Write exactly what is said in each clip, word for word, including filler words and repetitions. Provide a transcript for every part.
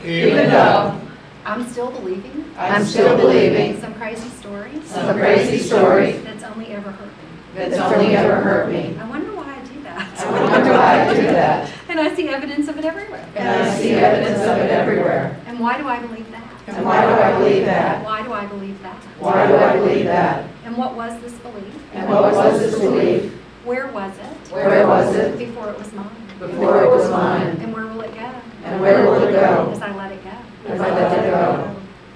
even though I'm still believing I'm still believing some crazy story some crazy story that's only ever hurt me. that's only ever hurt me. I wonder why I do that. I wonder why I do that. And I see evidence of it everywhere. And I see evidence of it everywhere. And why do I believe that? And why do I believe that? Why do I believe that? Why do I believe that? And what was this belief? And what was this belief? Where was it? Where was it? Before it was mine. Before it was mine. And where will it go? And where will it go? As I let it go. As I let it go.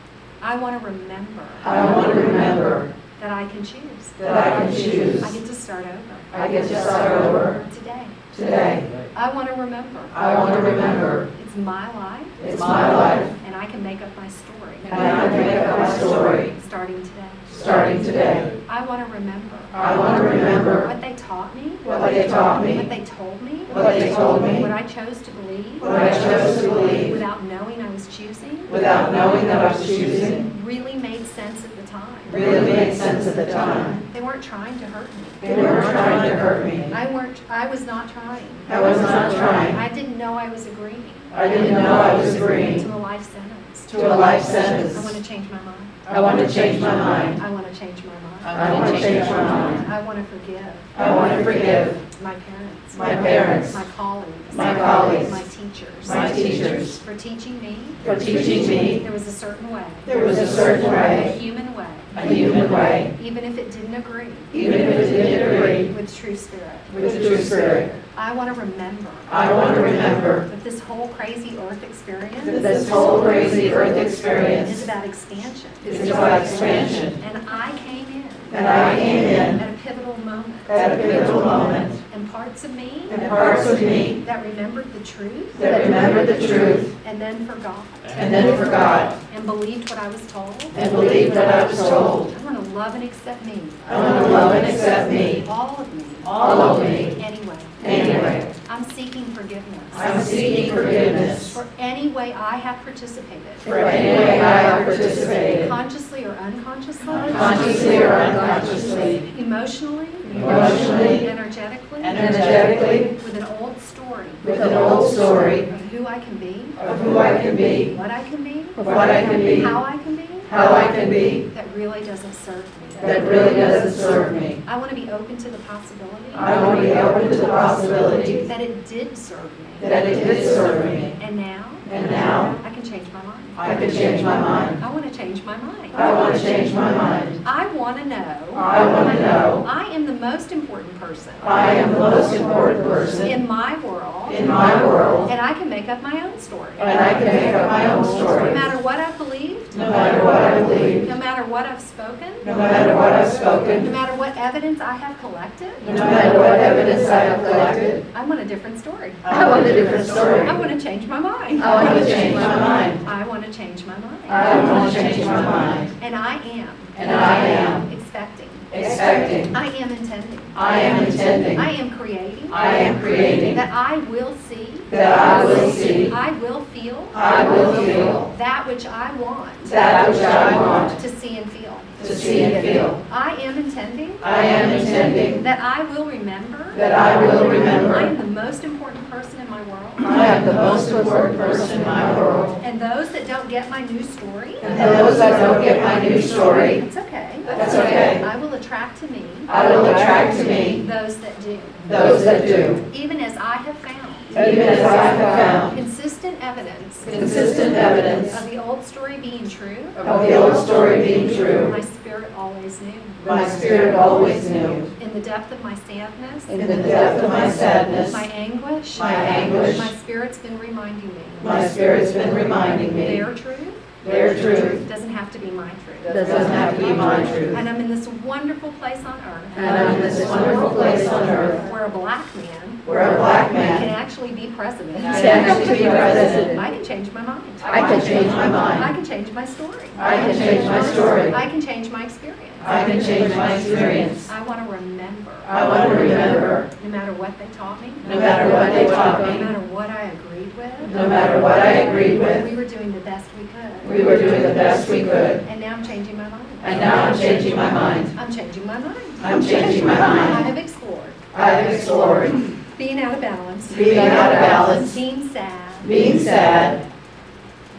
I want to remember I want to remember that I can choose. that I can choose. I get to start over. I get to start over Today. today. I want to remember. I want to remember It's my life. it's my life, And I can make up my story. and I can make up my story Starting today. starting today. I want to remember. I want to remember What they taught me. what they taught What me, they told me. what they told me, What I chose to believe. what I chose to believe, Without knowing I was choosing. without knowing that I was choosing, Really made sense at the time. really made sense at the time. They weren't trying to hurt me. They weren't trying to hurt me. I weren't. I was not trying. I was not trying. I didn't know I was agreeing I didn't know I was agreeing to a life sentence. to a life I sentence. want to change my mind. I want to change my mind. I want to change my mind. I want to change my mind. I want to forgive I want to forgive my parents, my parents, my colleagues, my colleagues, my teachers, my teachers, for teaching me for teaching me there was a certain way, there was a certain a way, human way, a human way, even if it didn't agree even if it didn't agree with true spirit. with the true spirit. I want to remember I want to remember that this whole crazy earth experience that this whole crazy earth is experience about expansion. is about expansion. And I came in And I came in at a pivotal moment. at a pivotal moment, And parts of me and parts of me that remembered the truth that remembered the truth and then forgot. and then forgot And believed what I was told. and believed what I was told. I want to love and accept me. I want to love and accept me, All of me. all of me, Anyway. anyway. I'm seeking forgiveness. I'm seeking forgiveness For any way I have participated. for any way I have participated, Consciously or unconsciously. consciously or unconsciously, Emotionally. Emotionally, Energetically. energetically, With an old story. with an old story Of who I can be. of who I can be, What I can be. of what I can be, How I can be. how I can be, That really doesn't serve me. that really doesn't serve me. I want to be open to the possibility. I want to be open to the possibility That it did serve me. that it did serve me. And now. And now, I can change my mind. I can change my mind. I want to change my mind. I want to change my mind. I want to know. I want to know I am the most important person. I am the most important person In my world. in my world, And I can make up my own story. and I can make up my own No story. matter what I've believed. No matter what I believe, No matter what I've spoken. no matter what I've No spoken, matter what evidence I have collected. no matter what evidence I have collected, I want a different story. I want a different story. I want to change my mind. I want to change my mind. I want to change my mind. I want to change my mind. And I am. And I am Expecting. expecting, I am intending. I am intending, I am creating. I am creating, That I will see. that I will see, I will feel. I will feel, That which I want. that which I want To see and feel. to see and feel. I am intending. I am intending, That I will remember. that I will I remember, am the most important person in my world. I am the most important person in my world. And those that don't get my new story. And those that don't get my new story, It's okay. that's okay. I will attract to me. I will attract to me Those that do. those that do, Even as I have found. even as I have found Consistent evidence. consistent evidence Of the old story being true. of the old story being true. My spirit always knew. My spirit always knew. In the depth of my sadness. In the depth of my sadness, My anguish. my anguish, My spirit's been reminding me. my spirit's been reminding me Their truth. their truth Doesn't have to be my truth. doesn't have to be my truth. And I'm in this wonderful place on earth. And I'm in this wonderful place on earth Where a black man. where a black Can man actually be president. can actually be president. I can change my mind. I can change my I mind. can change my story. I can change my story. I can change my experience. I can change my experience. I want to remember. I want to remember, No matter what they taught me. no matter what they taught No me, matter what I agreed with. no matter what I agreed with, We were doing the best we could. we were doing the best we could. And now I'm changing my mind. And now I'm changing my mind. I'm changing my mind. I'm changing my I mind. have explored. I have explored Being out of balance. being out of balance, Being sad. being sad,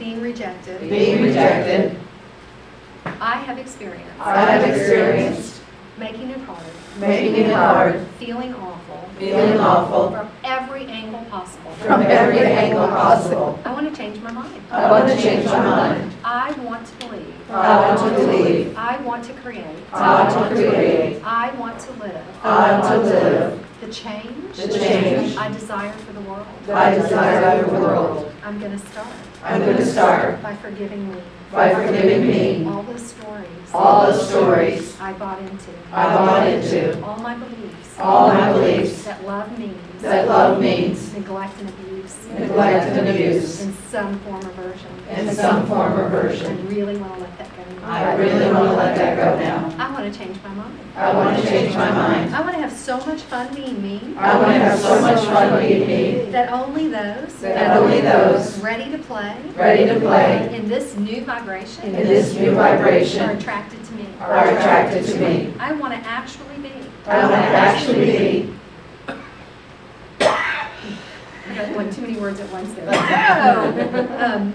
being rejected, being rejected, I have experienced I have experienced making it hard, making it hard, feeling awful feeling awful from every angle possible. from every angle possible. I want to change my mind. I want to change my mind. I want to believe. I want to believe. I want to create. I want to create. I want to live I want to live the change the change I desire for the world. that I desire for the world. I'm going to start I'm going to start by forgiving me by forgiving me all the stories all the stories I bought into, I bought into, all my beliefs all my beliefs that love means that love means neglect and abuse neglect and abuse in some form or version. in some form or I version. really want to let that go now. I really want to let that go now. I want to change my mind. I want to change my mind. I want to have so much fun being me I want to have so much fun being me that only those that only those ready to play ready to play in this new vibration in this new are vibration attracted to me. are attracted to me. I want to actually be. I want to actually be. I got like too many words at once there. Oh. um,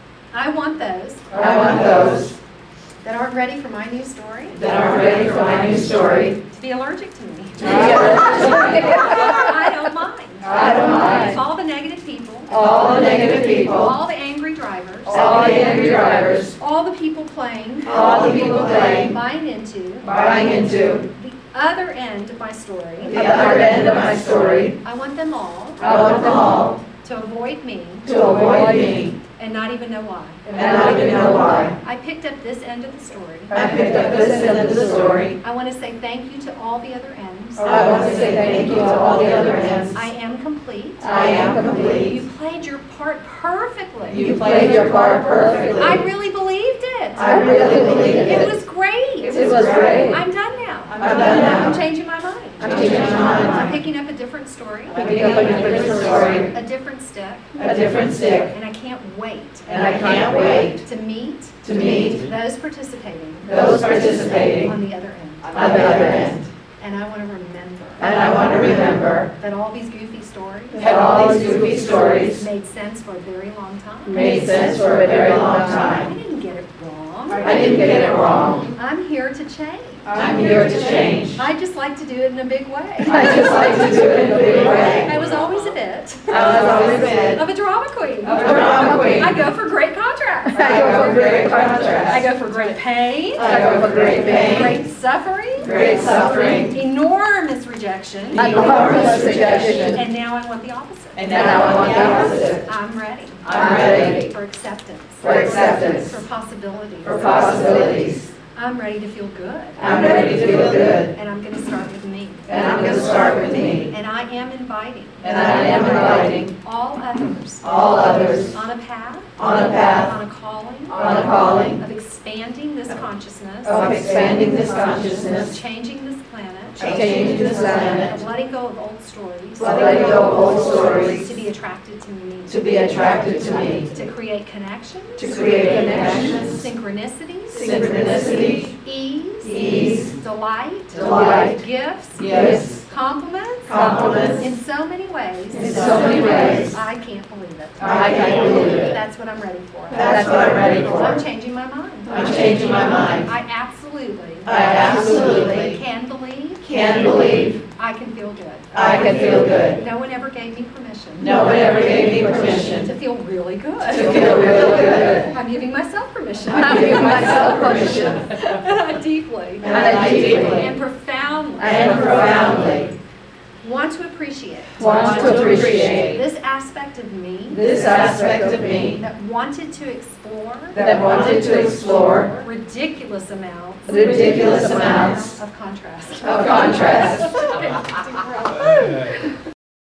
I want those I want those that aren't ready for my new story that are ready for my new story to be allergic to me. to be allergic. I don't mind. I don't mind. All the negative people, All the negative people, all the angry drivers, all the angry drivers, all the people playing, all the people playing, buying into buying into the other end of my story. the other end of my story. I want them all I want them all to avoid me to avoid me and not even know why. and not even know why. I picked up this end of the story. I picked up this end of the story. I want to say thank you to all the other ends. I want to say thank you to all the other ends. I am complete. I am complete. You played your part perfectly. You played your part perfectly. I really believed it. I really believed It it. was great. It was great. I'm done now. I'm done now. I'm changing my mind. I'm changing my mind. I'm picking up a different story, Picking up a different story, a different stick, a different stick, and I can't wait and I can't wait to meet to meet those participating those participating on the other end. on the other end. And I want to remember And I want to remember that all these goofy stories that all these goofy stories made sense for a very long time. made sense for a very long I time. didn't get it wrong. I didn't get it wrong. I'm here to change. I'm here to change. I just like to do it in a big way. I just like to do it in a big way. I was always a bit I was always a bit of a drama queen. of a drama queen. I go for great contrast. I go for great contrast. I go for great pain, I go for great pain, great suffering, great suffering, enormous rejection, enormous rejection, and now I want the opposite. and now I want the opposite. I'm ready I'm ready for acceptance, for acceptance, for possibilities. for possibilities. I'm ready to feel good, I'm ready to feel good, and I'm going to start with me. and I'm going to start with me. And I am inviting And I am inviting all others all others on a path, on a path, on a calling, on a calling, of expanding this consciousness, of expanding this of consciousness, changing this planet, changing this of planet, letting go of old stories, letting go of old stories, to be attracted to me, to be attracted to me, to create connections, to create connections, synchronicities, synchronicity, ease, ease, delight, delight, gifts, gifts, compliments, compliments, in so many ways, in so many ways. I can't believe it. I can't believe it. That's what I'm ready for. That's what I'm ready I'm for. changing my mind. I'm changing my mind. I absolutely I absolutely can believe, can believe I can feel good. I can feel good. No one ever gave me permission No one ever gave me permission to feel really good. to feel really good. I'm giving myself permission. I'm giving myself permission. And I deeply And I deeply and profoundly and profoundly want to appreciate want to appreciate this aspect of me this aspect of me that wanted to explore that wanted to explore ridiculous amounts ridiculous amounts of contrast. of contrast.